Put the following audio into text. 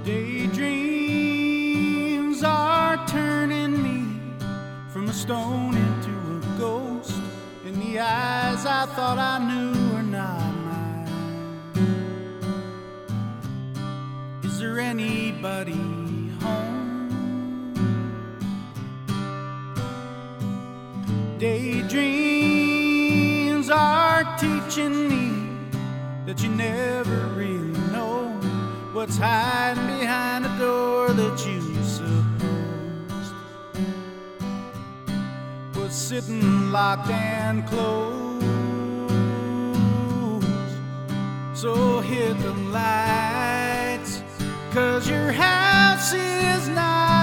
Daydreams are turning me from a stone into a ghost, and the eyes I thought I knew are not mine. Is there anybody home? Daydreams are teaching me that you never really know what's hiding behind a door that you supposed was sitting locked and closed. So hit the lights, 'cause your house is not